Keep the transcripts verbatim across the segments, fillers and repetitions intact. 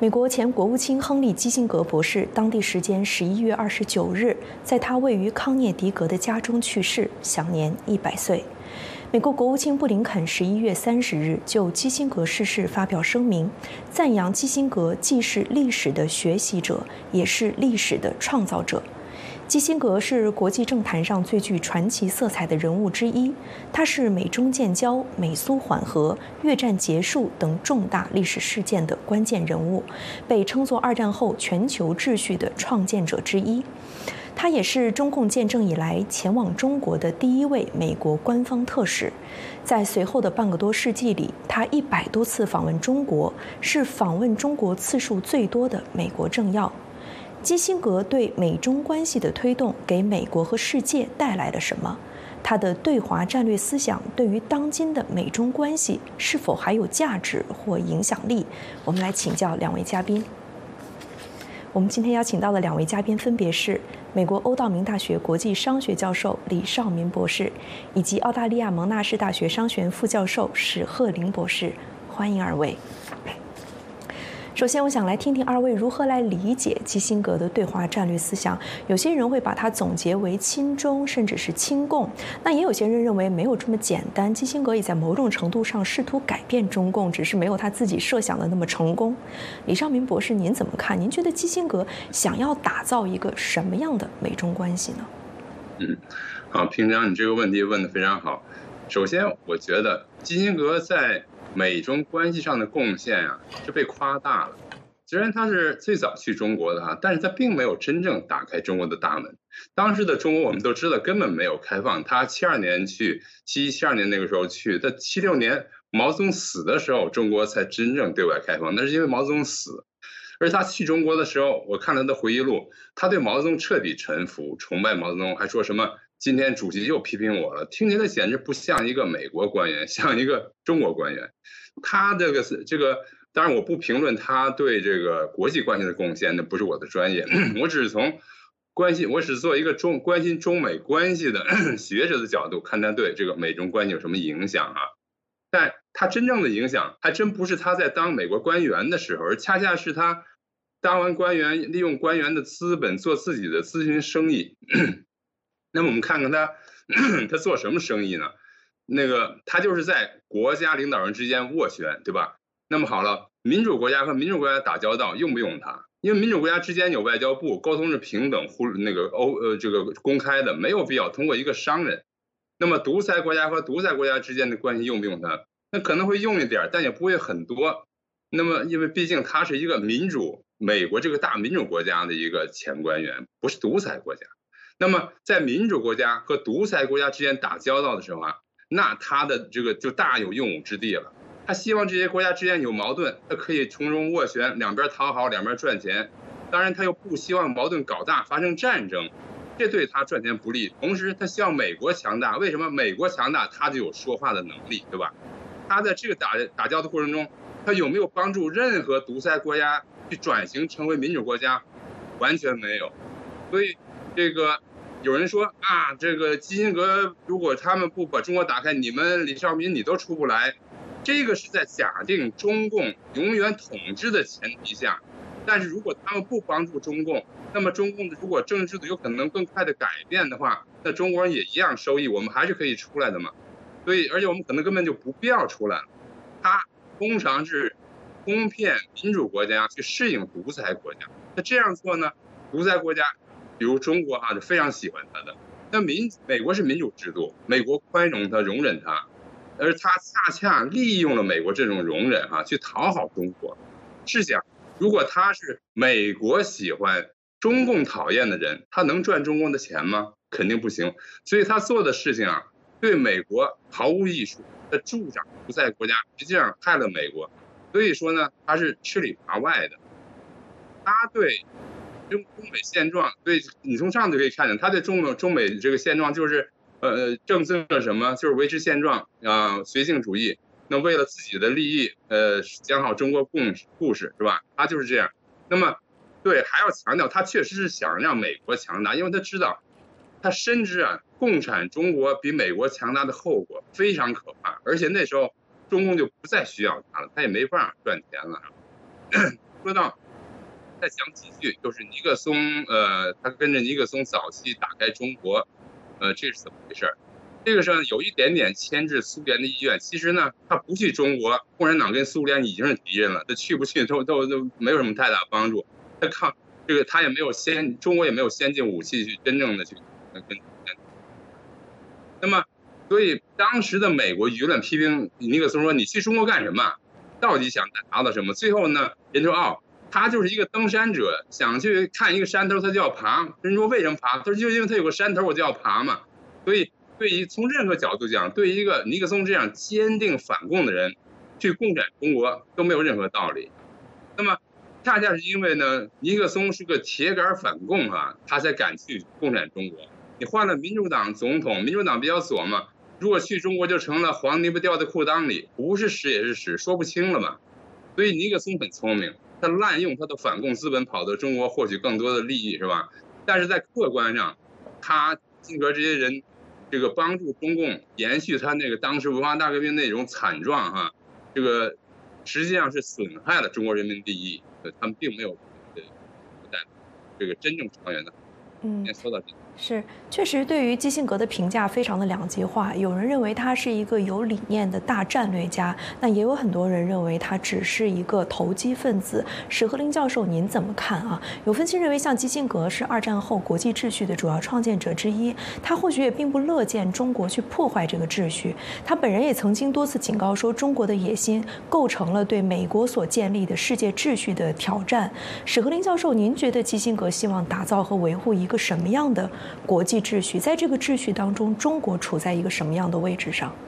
美国前国务卿亨利·基辛格博士，当地时间十一月二十九日，在他位于康涅狄格的家中去世，享年一百岁。美国国务卿布林肯十一月三十日就基辛格逝世发表声明，赞扬基辛格既是历史的学习者，也是历史的创造者。基辛格是国际政坛上最具传奇色彩的人物之一，他是美中建交、美苏缓和、越战结束等重大历史事件的关键人物，被称作二战后全球秩序的创建者之一。他也是中共建政以来前往中国的第一位美国官方特使。在随后的半个多世纪里，他一百多次访问中国，是访问中国次数最多的美国政要。基辛格对美中关系的推动给美国和世界带来了什么？他的对华战略思想对于当今的美中关系是否还有价值或影响力？我们来请教两位嘉宾。我们今天邀请到的两位嘉宾分别是美国欧道明大学国际商学教授李绍民博士，以及澳大利亚蒙纳士大学商学院副教授史鹤林博士。欢迎二位。首先，我想来听听二位如何来理解基辛格的对华战略思想。有些人会把它总结为亲中，甚至是亲共。那也有些人认为没有这么简单，基辛格也在某种程度上试图改变中共，只是没有他自己设想的那么成功。李绍民博士，您怎么看？您觉得基辛格想要打造一个什么样的美中关系呢？ 嗯，好，平常你这个问题问得非常好。首先，我觉得基辛格在美中关系上的贡献啊，是被夸大了。虽然他是最早去中国的哈，但是他并没有真正打开中国的大门。当时的中国我们都知道根本没有开放。他七二年去，七一七二年那个时候去，在七六年毛泽东死的时候，中国才真正对外开放。那是因为毛泽东死。而他去中国的时候，我看他的回忆录，他对毛泽东彻底臣服，崇拜毛泽东，还说什么今天主席又批评我了，听起来简直不像一个美国官员，像一个中国官员。他这个这个，当然我不评论他对这个国际关系的贡献，那不是我的专业，我只是从关系，我只是做一个中关心中美关系的学者的角度看他对这个美中关系有什么影响啊。但他真正的影响还真不是他在当美国官员的时候，而恰恰是他当完官员，利用官员的资本做自己的咨询生意。那么我们看看他他做什么生意呢？那个他就是在国家领导人之间斡旋，对吧？那么好了，民主国家和民主国家打交道用不用它？因为民主国家之间有外交部，沟通是平等、互那个欧呃这个公开的，没有必要通过一个商人。那么独裁国家和独裁国家之间的关系用不用它？那可能会用一点，但也不会很多。那么因为毕竟它是一个民主，美国这个大民主国家的一个前官员，不是独裁国家。那么在民主国家和独裁国家之间打交道的时候啊，那他的这个就大有用武之地了。他希望这些国家之间有矛盾，他可以从中斡旋，两边讨好，两边赚钱。当然他又不希望矛盾搞大，发生战争，这对他赚钱不利。同时他希望美国强大，为什么？美国强大他就有说话的能力，对吧？他在这个打打交道的过程中，他有没有帮助任何独裁国家去转型成为民主国家？完全没有。所以这个有人说啊，这个基辛格如果他们不把中国打开，你们李绍民你都出不来。这个是在假定中共永远统治的前提下，但是如果他们不帮助中共，那么中共的如果政治制度有可能更快的改变的话，那中国人也一样收益，我们还是可以出来的嘛。所以而且我们可能根本就不必要出来了。他通常是哄骗民主国家去适应独裁国家，那这样做呢，独裁国家比如中国啊是非常喜欢他的。那民美国是民主制度，美国宽容他，容忍他，而他恰恰利用了美国这种容忍啊，去讨好中国。试想，如果他是美国喜欢，中共讨厌的人，他能赚中共的钱吗？肯定不行。所以他做的事情啊，对美国毫无益处，他助长独裁国家，实际上害了美国。所以说呢，他是吃里扒外的。他对中中美现状，对你从上就可以看见，他对中美中美这个现状就是呃政策什么，就是维持现状啊、呃，绥靖主义。那为了自己的利益，呃，讲好中国故事故事是吧？他就是这样。那么，对，还要强调，他确实是想让美国强大，因为他知道，他深知啊，共产中国比美国强大的后果非常可怕，而且那时候中共就不再需要他了，他也没法赚钱了。 说到再讲几句，就是尼克松，呃，他跟着尼克松早期打开中国，呃，这是怎么回事？这个上有一点点牵制苏联的意愿。其实呢，他不去中国，共产党跟苏联已经是敌人了，他去不去都都都没有什么太大帮助。他靠这个，他也没有先，中国也没有先进武器去真正的去跟。那么，所以当时的美国舆论批评尼克松说：“你去中国干什么？到底想达到什么？”最后呢，人说：“哦。”他就是一个登山者，想去看一个山头，他就要爬。人说为什么爬？他说就因为他有个山头，我就要爬嘛。所以，对于从任何角度讲，对于一个尼克松这样坚定反共的人，去共产中国都没有任何道理。那么，恰恰是因为呢，尼克松是个铁杆反共啊，他才敢去共产中国。你换了民主党总统，民主党比较左嘛，如果去中国就成了黄泥巴掉在裤裆里，不是屎也是屎，说不清了嘛。所以尼克松很聪明。他滥用他的反共资本跑到中国获取更多的利益，是吧？但是在客观上，他基辛格这些人，这个帮助中共延续他那个当时文化大革命那种惨状哈，这个实际上是损害了中国人民利益，他们并没有在这个真正长远的。 嗯， 先说到这里。 是，确实对于基辛格的评价非常的两极化，有人认为他是一个有理念的大战略家，那也有很多人认为他只是一个投机分子。史和林教授，您怎么看啊？有分析认为，像基辛格是二战后国际秩序的主要创建者之一，他或许也并不乐见中国去破坏这个秩序。他本人也曾经多次警告说，中国的野心构成了对美国所建立的世界秩序的挑战。史和林教授，您觉得基辛格希望打造和维护一个什么样的国际秩序？在这个秩序当中，中国处在一个什么样的位置上？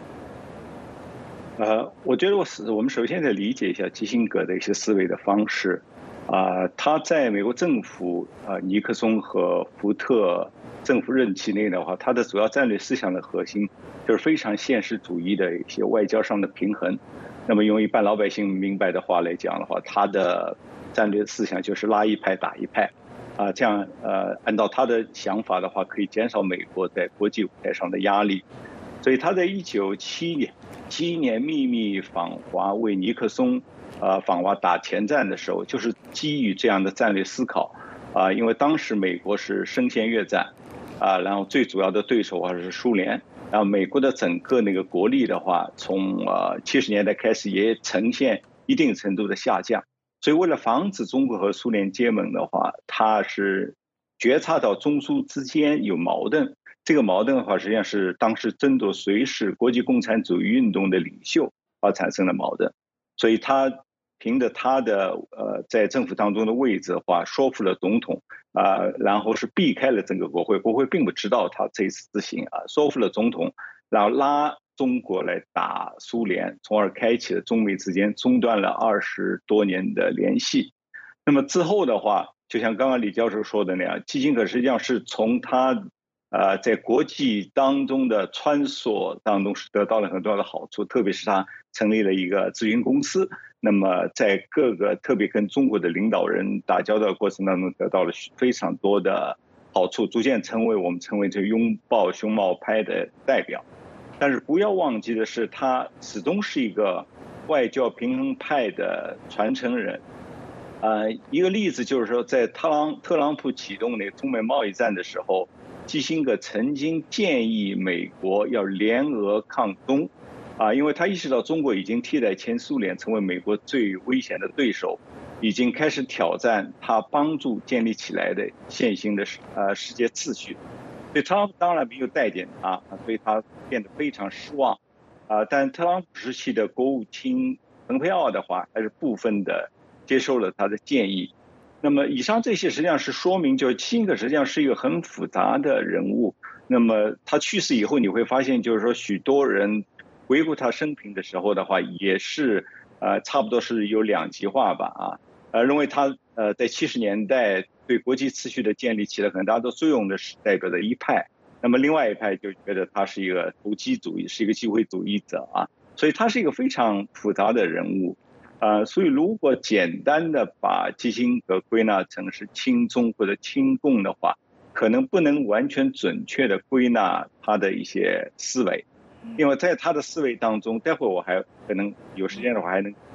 呃，我觉得我是我们首先得理解一下基辛格的一些思维的方式。啊、呃，他在美国政府啊、呃、尼克松和福特政府任期内的话，他的主要战略思想的核心就是非常现实主义的一些外交上的平衡。那么用一般老百姓明白的话来讲的话，他的战略思想就是拉一派打一派。啊，这样呃，按照他的想法的话，可以减少美国在国际舞台上的压力。所以他在一九七年七年秘密访华为尼克松呃访华打前站的时候，就是基于这样的战略思考啊、呃，因为当时美国是深陷越战啊、呃，然后最主要的对手还是苏联，然后美国的整个那个国力的话，从呃七十年代开始也呈现一定程度的下降。所以为了防止中国和苏联结盟的话，他是觉察到中苏之间有矛盾，这个矛盾的话实际上是当时争夺谁是国际共产主义运动的领袖而产生的矛盾。所以他凭着他的呃在政府当中的位置的话，说服了总统啊、呃，然后是避开了整个国会，国会并不知道他这一次执行啊，说服了总统，然后拉中国来打苏联，从而开启了中美之间中断了二十多年的联系。那么之后的话，就像刚刚李教授说的那样，基辛格实际上是从他呃在国际当中的穿梭当中是得到了很多的好处，特别是他成立了一个咨询公司，那么在各个特别跟中国的领导人打交道的过程当中得到了非常多的好处，逐渐成为我们称为这个拥抱熊猫派的代表。但是不要忘记的是，他始终是一个外交平衡派的传承人。呃，一个例子就是说，在特朗特朗普启动那个中美贸易战的时候，基辛格曾经建议美国要联俄抗中，啊，因为他意识到中国已经替代前苏联成为美国最危险的对手，已经开始挑战他帮助建立起来的现行的呃世界秩序。所以特朗普当然没有待见他，所以他变得非常失望，啊、呃，但特朗普时期的国务卿蓬佩奥的话，还是部分的接受了他的建议。那么以上这些实际上是说明，就是基辛格实际上是一个很复杂的人物。那么他去世以后，你会发现，就是说许多人回顾他生平的时候的话，也是呃差不多是有两极化吧，啊，呃认为他呃在七十年代对国际秩序的建立起了很大的作用的是代表的一派，那么另外一派就觉得他是一个投机主义，是一个机会主义者啊，所以他是一个非常复杂的人物，呃，所以如果简单的把基辛格归纳成是亲中或者亲共的话，可能不能完全准确的归纳他的一些思维，因为在他的思维当中，待会我还可能有时间的话还能提到，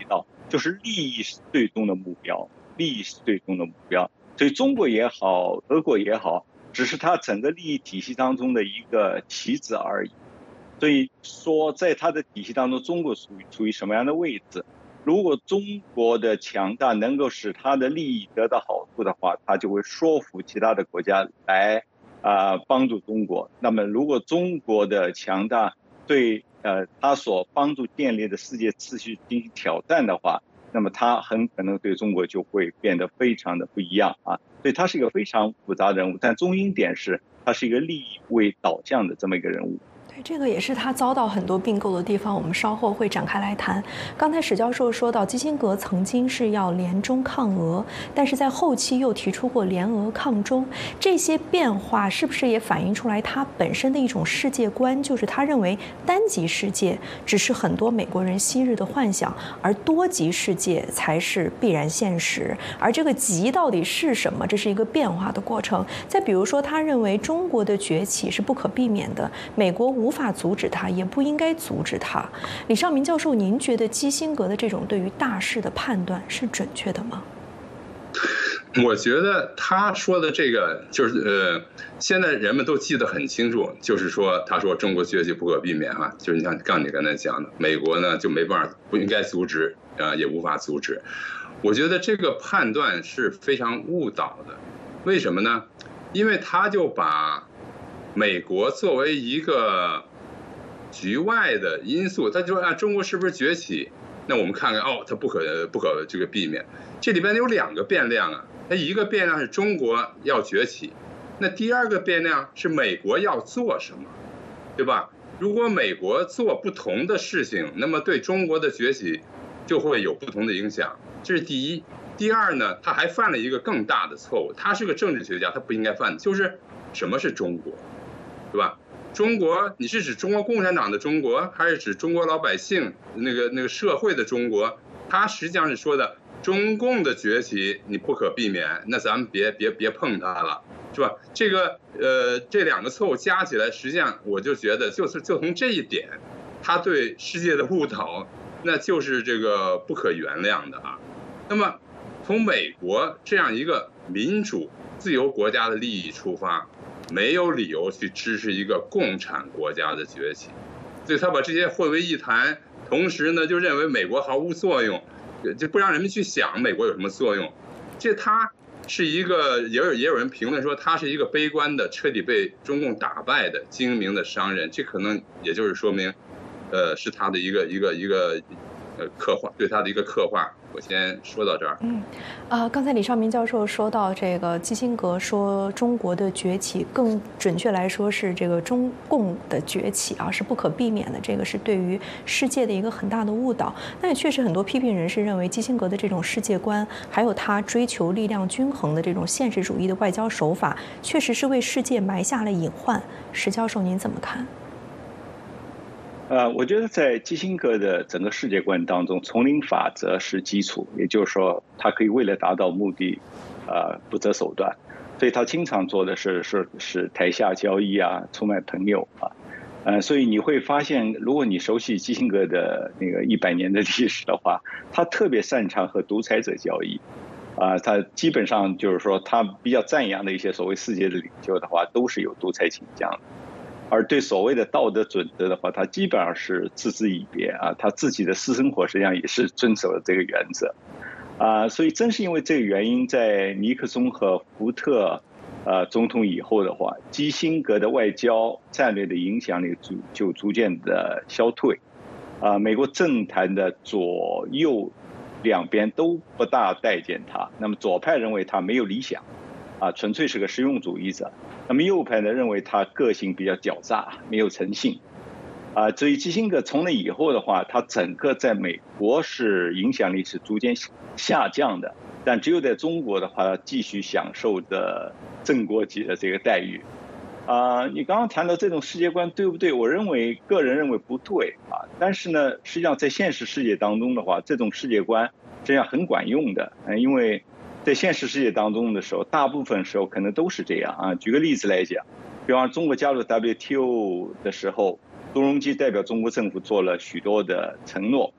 就是利益是最终的目标，利益是最终的目标。所以中国也好，俄国也好，只是它整个利益体系当中的一个棋子而已。所以说，在它的体系当中，中国属于处于什么样的位置？如果中国的强大能够使它的利益得到好处的话，它就会说服其他的国家来啊、呃、帮助中国。那么，如果中国的强大对呃它所帮助建立的世界秩序进行挑战的话，那么它很可能对中国就会变得非常的不一样啊。所以它是一个非常复杂的人物，但中心点是它是一个利益为导向的这么一个人物。 对，这个也是他遭到很多并购的地方，我们稍后会展开来谈。刚才史教授说到，基辛格曾经是要联中抗俄，但是在后期又提出过联俄抗中，这些变化是不是也反映出来他本身的一种世界观？就是他认为单极世界只是很多美国人昔日的幻想，而多极世界才是必然现实。而这个极到底是什么？这是一个变化的过程。再比如说，他认为中国的崛起是不可避免的，美国无法阻止它，也不应该阻止它。李尚明教授，您觉得基辛格的这种对于大势的判断是准确的吗？ 我觉得他说的这个就是呃，现在人们都记得很清楚，就是说他说中国崛起不可避免哈，就是你像刚你刚才讲的，美国呢就没办法，不应该阻止啊，也无法阻止。我觉得这个判断是非常误导的，为什么呢？因为他就把美国作为一个局外的因素，他就说啊，中国是不是崛起？那我们看看哦，它不可不可这个避免。这里边有两个变量啊，它一个变量是中国要崛起，那第二个变量是美国要做什么，对吧？如果美国做不同的事情，那么对中国的崛起就会有不同的影响，这是第一。第二呢，他还犯了一个更大的错误，他是个政治学家，他不应该犯的，就是什么是中国？对吧？中国，你是指中国共产党的中国，还是指中国老百姓那个那个社会的中国？他实际上是说的中共的崛起你不可避免，那咱们别别别碰它了，是吧？这个呃这两个错误加起来，实际上我就觉得就是就从这一点，他对世界的误导，那就是这个不可原谅的啊。那么从美国这样一个民主自由国家的利益出发，没有理由去支持一个共产国家的崛起，所以他把这些混为一谈，同时呢就认为美国毫无作用，就不让人们去想美国有什么作用。这他是一个，也有也有人评论说他是一个悲观的、彻底被中共打败的精明的商人，这可能也就是说明，呃，是他的一个一个一个呃刻画，对他的一个刻画。我先说到这儿。 嗯，呃，刚才李尚明教授说到这个基辛格说中国的崛起，更准确来说是这个中共的崛起啊，是不可避免的。这个是对于世界的一个很大的误导。那也确实很多批评人士认为基辛格的这种世界观，还有他追求力量均衡的这种现实主义的外交手法，确实是为世界埋下了隐患。史教授，您怎么看？ 呃，我觉得在基辛格的整个世界观当中，丛林法则是基础，也就是说，他可以为了达到目的，呃，不择手段，所以他经常做的是是是台下交易啊，出卖朋友啊，呃，所以你会发现，如果你熟悉基辛格的那个一百年的历史的话，他特别擅长和独裁者交易，啊、呃，他基本上就是说，他比较赞扬的一些所谓世界的领袖的话，都是有独裁倾向的。而对所谓的道德准则的话，他基本上是嗤之以鼻啊，他自己的私生活实际上也是遵守了这个原则，啊，所以正是因为这个原因，在尼克松和福特呃总统以后的话，基辛格的外交战略的影响力逐就逐渐的消退，啊，美国政坛的左右两边都不大待见他，那么左派认为他没有理想，啊，纯粹是个实用主义者。那么右派呢认为他个性比较狡诈，没有诚信，啊，所以基辛格从那以后的话，他整个在美国是影响力是逐渐下降的，但只有在中国的话，他继续享受着正国级的这个待遇。啊，你刚刚谈到这种世界观对不对？我认为个人认为不对啊，但是呢，实际上在现实世界当中的话，这种世界观实际上很管用的，因为在现实世界当中的时候，大部分时候可能都是这样啊。举个例子来讲，比方中国加入 W T O 的时候，朱镕基代表中国政府做了许多的承诺，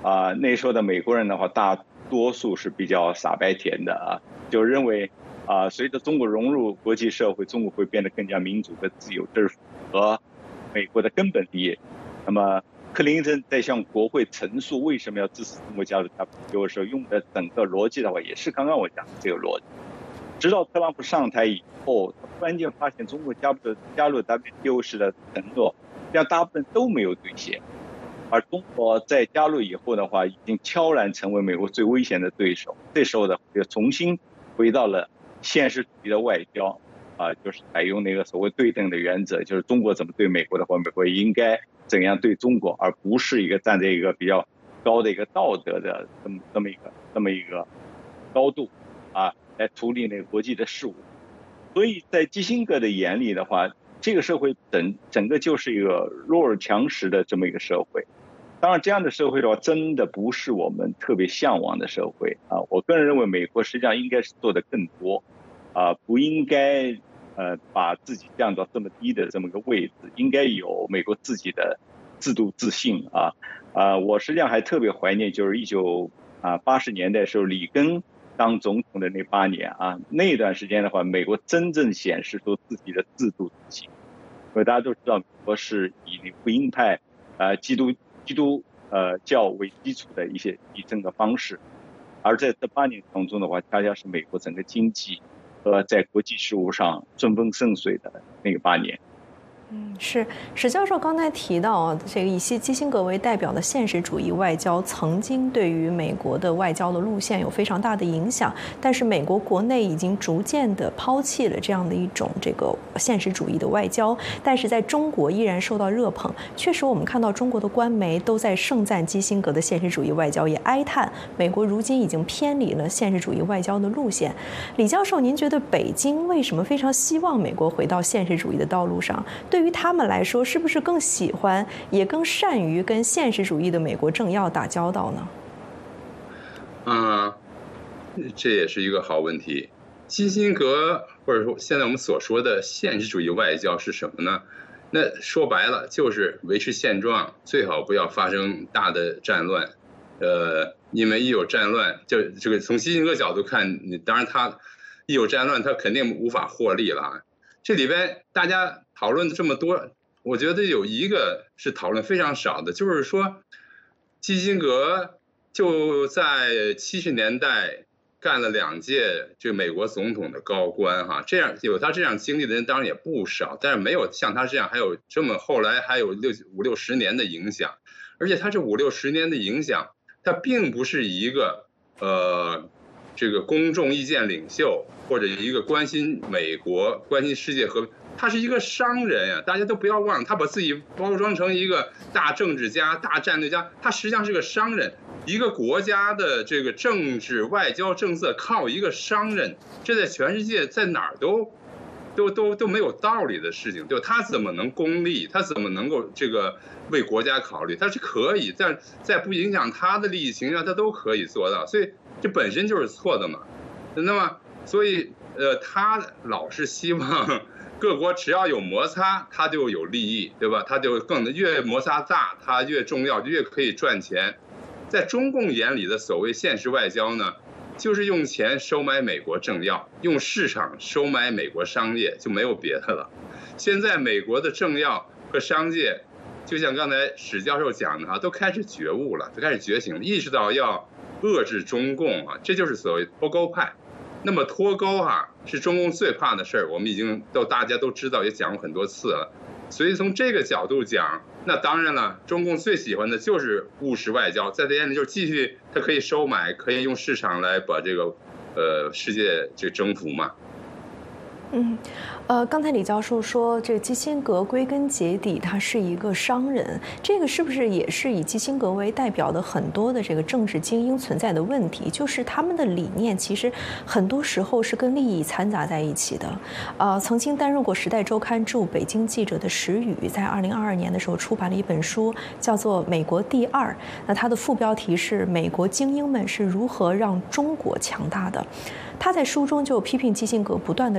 啊、呃，那时候的美国人的话，大多数是比较傻白甜的啊，就认为啊、呃，随着中国融入国际社会，中国会变得更加民主和自由，这是符合美国的根本利益。那么克林顿在向国会陈述为什么要支持中国加入 W T O 的时候，用的整个逻辑的话，也是刚刚我讲的这个逻辑。直到特朗普上台以后，他突然间发现中国加入加入 W T O 时的承诺，这样大部分都没有兑现。而中国在加入以后的话，已经悄然成为美国最危险的对手。这时候呢，就重新回到了现实主义的外交，啊、呃，就是采用那个所谓对等的原则，就是中国怎么对美国的话，美国应该怎样对中国，而不是一个站在一个比较高的一个道德的这么这么一个这么一个高度啊。来处理那个国际的事务，所以在基辛格的眼里的话，这个社会整整个就是一个弱肉强食的这么一个社会。当然，这样的社会的话，真的不是我们特别向往的社会啊。我个人认为，美国实际上应该是做得更多，啊，不应该呃把自己降到这么低的这么个位置，应该有美国自己的制度自信啊啊。我实际上还特别怀念，就是一九啊八十年代的时候，里根当总统的那八年啊，那段时间的话，美国真正显示出自己的制度自信。因为大家都知道，美国是以那福音派、呃基督基督呃教为基础的一些议政的方式，而在这八年当中的话，恰恰是美国整个经济和在国际事务上顺风顺水的那个八年。 嗯，是史教授刚才提到，这个以基辛格为代表的现实主义外交曾经对于美国的外交的路线有非常大的影响，但是美国国内已经逐渐的抛弃了这样的一种这个现实主义的外交，但是在中国依然受到热捧。确实，我们看到中国的官媒都在盛赞基辛格的现实主义外交，也哀叹美国如今已经偏离了现实主义外交的路线。李教授，您觉得北京为什么非常希望美国回到现实主义的道路上？对于他们来说，是不是更喜欢也更善于跟现实主义的美国政要打交道呢？ 啊、呃，这也是一个好问题。基辛格或者说现在我们所说的现实主义外交是什么呢？那说白了就是维持现状，最好不要发生大的战乱。呃，因为一有战乱，就这个从基辛格角度看，你当然他一有战乱，他肯定无法获利了。这里边大家讨论这么多，我觉得有一个是讨论非常少的，就是说，基辛格就在七十年代干了两届这美国总统的高官哈，这样有他这样经历的人当然也不少，但是没有像他这样还有这么后来还有六五六十年的影响，而且他这五六十年的影响，他并不是一个呃。这个公众意见领袖或者一个关心美国、关心世界和平，他是一个商人呀、啊，大家都不要忘了，他把自己包装成一个大政治家、大战略家，他实际上是个商人。一个国家的这个政治外交政策靠一个商人，这在全世界在哪儿都都都都没有道理的事情，对吧？他怎么能功利？他怎么能够这个为国家考虑？他是可以，在在不影响他的利益情况下，他都可以做到，所以。这本身就是错的嘛，那么所以呃，他老是希望各国只要有摩擦，他就有利益，对吧？他就更越摩擦大，他越重要，越可以赚钱。在中共眼里的所谓现实外交呢，就是用钱收买美国政要，用市场收买美国商业，就没有别的了。现在美国的政要和商界，就像刚才史教授讲的哈，都开始觉悟了，都开始觉醒了，意识到要遏制中共啊，这就是所谓脱钩派。那么脱钩哈、啊、是中共最怕的事儿，我们已经都大家都知道，也讲过很多次了。所以从这个角度讲，那当然了，中共最喜欢的就是务实外交，在他眼里就是继续，他可以收买，可以用市场来把这个呃世界这征服嘛。 嗯，呃，刚才李教授说，这个基辛格归根结底他是一个商人，这个是不是也是以基辛格为代表的很多的这个政治精英存在的问题？就是他们的理念其实很多时候是跟利益掺杂在一起的。呃，曾经担任过《时代周刊》驻北京记者的石宇，在二零二二年的时候出版了一本书，叫做《美国第二》。那它的副标题是《美国精英们是如何让中国强大的》。他在书中就批评基辛格不断地倡导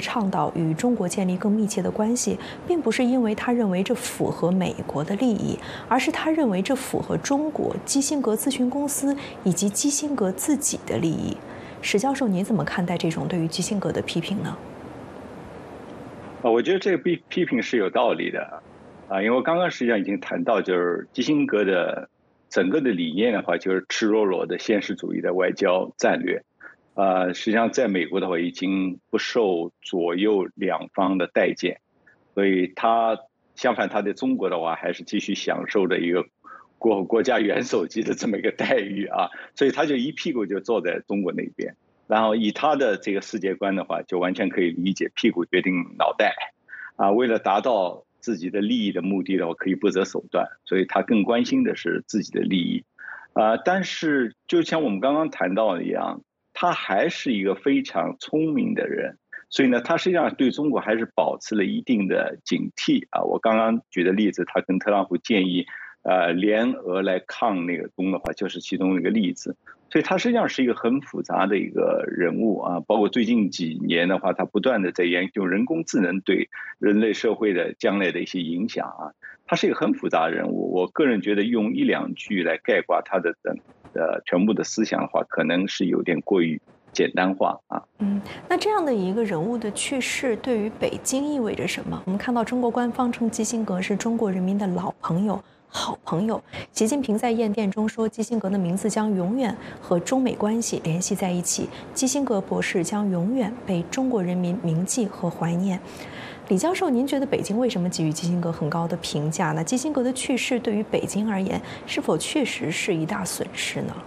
要与中国建立更密切的关系，并不是因为他认为这符合美国的利益，而是他认为这符合中国、基辛格咨询公司以及基辛格自己的利益。史教授，您怎么看待这种对于基辛格的批评呢？ 啊，我觉得这个批批评是有道理的，啊，因为我刚刚实际上已经谈到，就是基辛格的整个的理念的话，就是赤裸裸的现实主义的外交战略，呃，实际上在美国的话已经不受左右两方的待见，所以他相反，他在中国的话还是继续享受着一个国国家元首级的这么一个待遇啊，所以他就一屁股就坐在中国那边。然后以他的这个世界观的话，就完全可以理解屁股决定脑袋，啊，为了达到自己的利益的目的的话，可以不择手段，所以他更关心的是自己的利益，啊，但是就像我们刚刚谈到的一样，他还是一个非常聪明的人，所以呢，他实际上对中国还是保持了一定的警惕啊。我刚刚举的例子，他跟特朗普建议，呃，联俄来抗那个中的话，就是其中一个例子。所以他实际上是一个很复杂的一个人物啊，包括最近几年的话，他不断的在研究人工智能对人类社会的将来的一些影响啊，他是一个很复杂的人物。我个人觉得用一两句来概括他的整呃全部的思想的话，可能是有点过于简单化啊。 嗯，那这样的一个人物的去世，对于北京意味着什么？我们看到中国官方称基辛格是中国人民的老朋友。好朋友，习近平在唁电中说，基辛格的名字将永远和中美关系联系在一起，基辛格博士将永远被中国人民铭记和怀念。李教授，您觉得北京为什么给予基辛格很高的评价呢？基辛格的去世对于北京而言，是否确实是一大损失呢？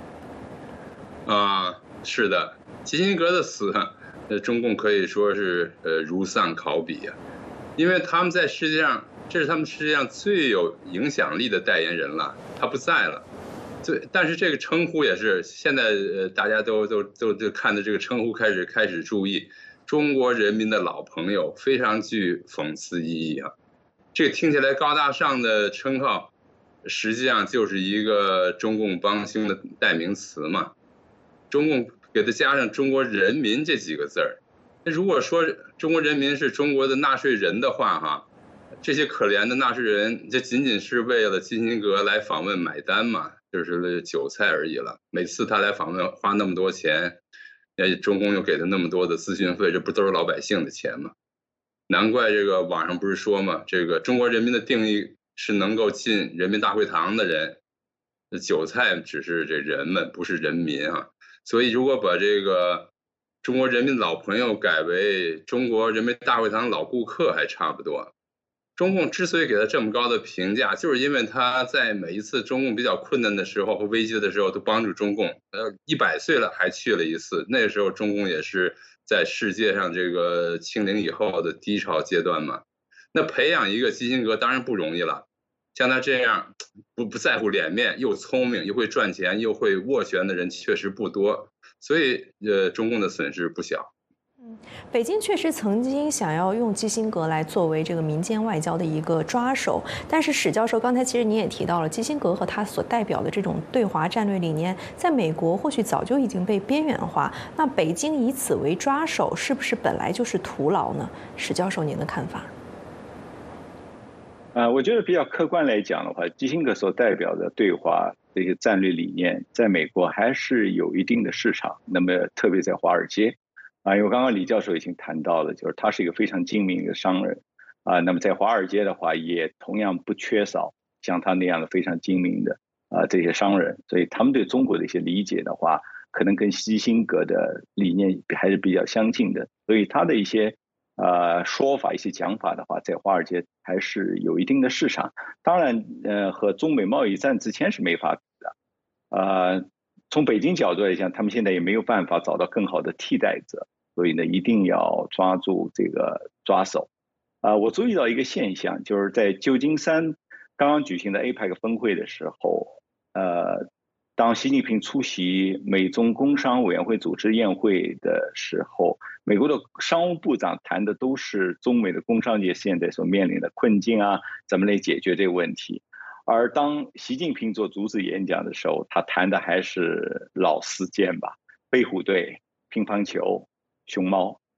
啊，是的，基辛格的死，呃，中共可以说是呃如丧考妣啊，因为他们在世界上。这是他们世界上最有影响力的代言人了，他不在了，对，但是这个称呼也是现在呃大家都都都都看着这个称呼开始开始注意，中国人民的老朋友，非常具讽刺意义啊。这个听起来高大上的称号，实际上就是一个中共帮凶的代名词嘛。中共给它加上中国人民这几个字儿，那如果说中国人民是中国的纳税人的话，哈。这些可怜的纳税人，这仅仅是为了基辛格来访问买单嘛，就是韭菜而已了。每次他来访问花那么多钱，中共又给他那么多的咨询费，这不都是老百姓的钱吗？难怪这个网上不是说嘛，这个中国人民的定义是能够进人民大会堂的人，韭菜只是这人们，不是人民啊。所以如果把这个中国人民老朋友改为中国人民大会堂老顾客，还差不多。中共之所以给他这么高的评价，就是因为他在每一次中共比较困难的时候和危机的时候都帮助中共。呃，一百岁了还去了一次，那个时候中共也是在世界上这个清零以后的低潮阶段嘛。那培养一个基辛格当然不容易了，像他这样不不在乎脸面，又聪明又会赚钱又会斡旋的人确实不多，所以呃，中共的损失不小。 北京确实曾经想要用基辛格来作为这个民间外交的一个抓手，但是史教授刚才其实您也提到了，基辛格和他所代表的这种对华战略理念，在美国或许早就已经被边缘化。那北京以此为抓手，是不是本来就是徒劳呢？史教授，您的看法？ 呃，我觉得比较客观来讲的话，基辛格所代表的对华这些战略理念，在美国还是有一定的市场。那么，特别在华尔街。啊，因为刚刚李教授已经谈到了，就是他是一个非常精明的商人，啊，那么在华尔街的话，也同样不缺少像他那样的非常精明的啊这些商人，所以他们对中国的一些理解的话，可能跟基辛格的理念还是比较相近的，所以他的一些呃说法、一些讲法的话，在华尔街还是有一定的市场。当然，呃，和中美贸易战之前是没法比的，呃，从北京角度来讲，他们现在也没有办法找到更好的替代者。所以呢，一定要抓住这个抓手，啊、呃，我注意到一个现象，就是在旧金山刚刚举行的 A P E C 峰会的时候，呃，当习近平出席美中工商委员会组织宴会的时候，美国的商务部长谈的都是中美的工商界现在所面临的困境啊，怎么来解决这个问题。而当习近平做主旨演讲的时候，他谈的还是老事件吧，飞虎队、乒乓球。熊猫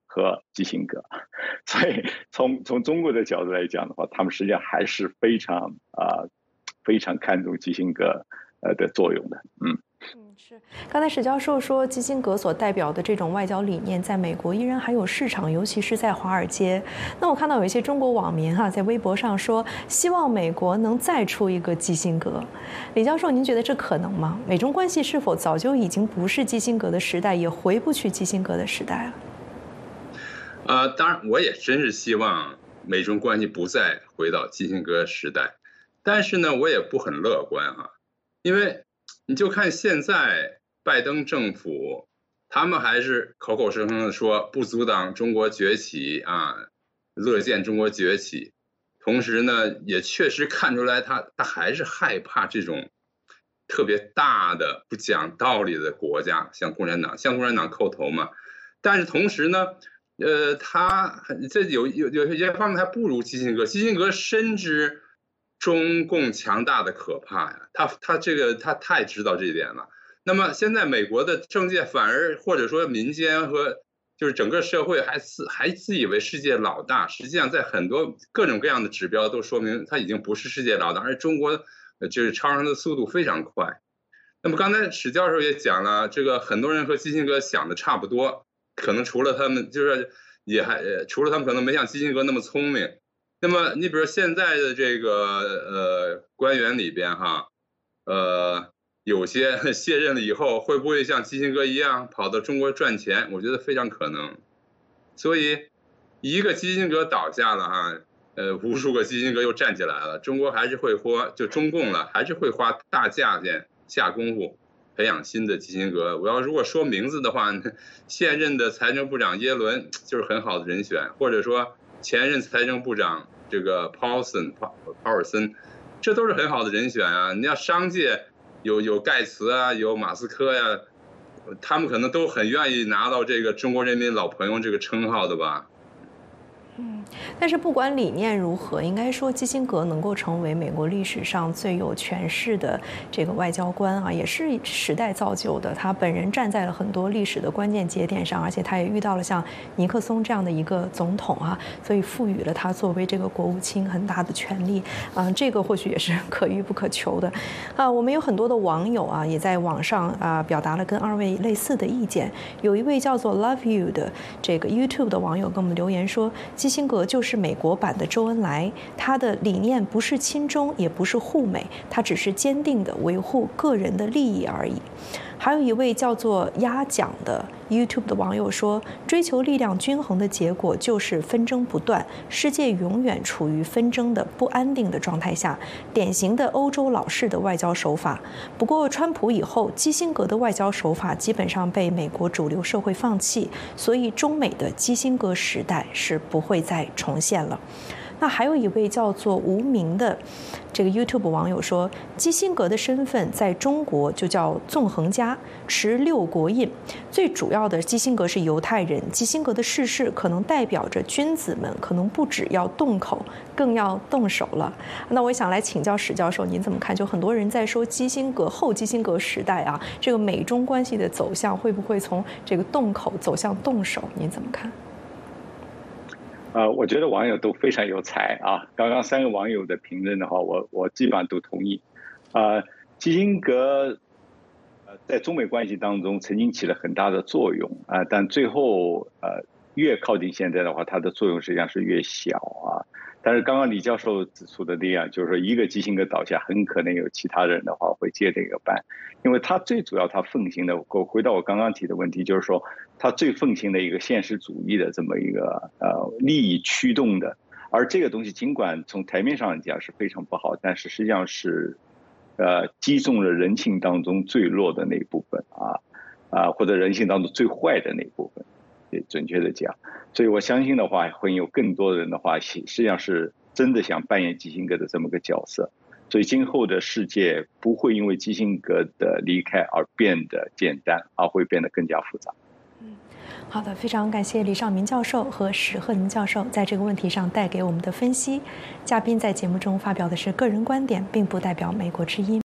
和基辛格，所以从从中国的角度来讲的话，他们实际上还是非常啊、呃、非常看重基辛格呃的作用的，嗯。 嗯，是。刚才史教授说，基辛格所代表的这种外交理念，在美国依然还有市场，尤其是在华尔街。那我看到有一些中国网民哈、啊，在微博上说，希望美国能再出一个基辛格。李教授，您觉得这可能吗？美中关系是否早就已经不是基辛格的时代，也回不去基辛格的时代了？ 呃，当然，我也真是希望美中关系不再回到基辛格时代，但是呢，我也不很乐观哈、啊，因为你就看现在拜登政府，他们还是口口声声的说不阻挡中国崛起啊，乐见中国崛起，同时呢，也确实看出来他他还是害怕这种特别大的不讲道理的国家，像共产党，向共产党叩头嘛。但是同时呢，呃，他这有有有些方面还不如基辛格，基辛格深知中共强大的可怕呀，他他这个他太知道这一点了。那么现在美国的政界反而或者说民间和就是整个社会还自还自以为世界老大，实际上在很多各种各样的指标都说明他已经不是世界老大，而中国就是超上的速度非常快。那么刚才史教授也讲了，这个很多人和基辛格想的差不多，可能除了他们就是也还除了他们可能没像基辛格那么聪明。那么你比如现在的这个呃官员里边哈，呃有些卸任了以后，会不会像基辛格一样跑到中国赚钱？我觉得非常可能。所以一个基辛格倒下了哈，呃无数个基辛格又站起来了，中国还是会花就中共了，还是会花大价钱下功夫培养新的基辛格。我要如果说名字的话，现任的财政部长耶伦就是很好的人选，或者说前任财政部长这个 Paulson 鲍尔森，这都是很好的人选啊。你要商界有有盖茨啊，有马斯克呀、啊，他们可能都很愿意拿到这个中国人民老朋友这个称号的吧。 嗯，但是不管理念如何，应该说基辛格能够成为美国历史上最有权势的这个外交官啊，也是时代造就的。他本人站在了很多历史的关键节点上，而且他也遇到了像尼克松这样的一个总统啊，所以赋予了他作为这个国务卿很大的权利啊，这个或许也是可遇不可求的啊。我们有很多的网友啊，也在网上啊表达了跟二位类似的意见。有一位叫做 Love You 的这个 YouTube 的网友跟我们留言说，基辛格就是美国版的周恩来，他的理念不是亲中，也不是护美，他只是坚定地维护个人的利益而已。还有一位叫做鸭讲的 YouTube 的网友说，追求力量均衡的结果就是纷争不断，世界永远处于纷争的不安定的状态下，典型的欧洲老式的外交手法。不过川普以后，基辛格的外交手法基本上被美国主流社会放弃，所以中美的基辛格时代是不会再重现了。那还有一位叫做无名的这个 YouTube 网友说，基辛格的身份在中国就叫纵横家，持六国印。最主要的，基辛格是犹太人，基辛格的逝世可能代表着君子们可能不只要动口，更要动手了。那我想来请教史教授，您怎么看？就很多人在说基辛格后基辛格时代啊，这个美中关系的走向会不会从这个动口走向动手？您怎么看？ 呃，我觉得网友都非常有才啊！刚刚三个网友的评论的话，我我基本上都同意。呃，基辛格呃在中美关系当中曾经起了很大的作用啊、呃，但最后呃越靠近现在的话，它的作用实际上是越小啊。但是刚刚李教授指出的那样，就是说一个基辛格倒下，很可能有其他人的话会接这个班，因为他最主要他奉行的，我回到我刚刚提的问题，就是说他最奉行的一个现实主义的这么一个呃利益驱动的，而这个东西尽管从台面上讲是非常不好，但是实际上是呃击中了人性当中最弱的那一部分啊啊，或者人性当中最坏的那一部分。准确的讲，所以我相信的话，会有更多人的话，实际上是真的想扮演基辛格的这么个角色。所以今后的世界不会因为基辛格的离开而变得简单，而会变得更加复杂。 嗯，好的，非常感谢李尚民教授和史鹤宁教授在这个问题上带给我们的分析。嘉宾在节目中发表的是个人观点，并不代表美国之音。